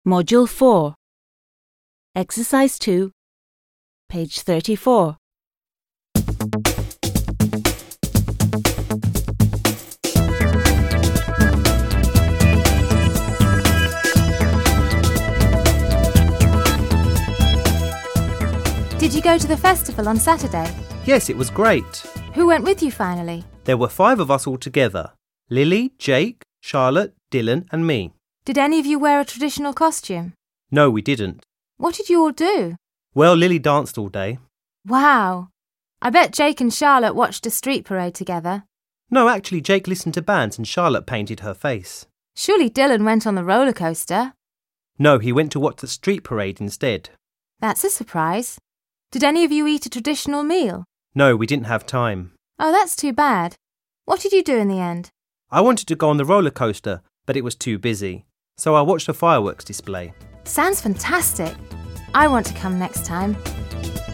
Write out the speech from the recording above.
Module 4, Exercise 2, page 34. Did you go to the festival on Saturday? Yes, it was great. Who went with you finally? There were 5 of us all together. Lily, Jake, Charlotte, Dylan and me. Did any of you wear a traditional costume? No, we didn't. What did you all do? Well, Lily danced all day. Wow! I bet Jake and Charlotte watched a street parade together. No, actually, Jake listened to bands and Charlotte painted her face. Surely Dylan went on the roller coaster. No, he went to watch the street parade instead. That's a surprise. Did any of you eat a traditional meal? No, we didn't have time. Oh, that's too bad. What did you do in the end? I wanted to go on the roller coaster, but it was too busy. So I watched a fireworks display. Sounds fantastic. I want to come next time.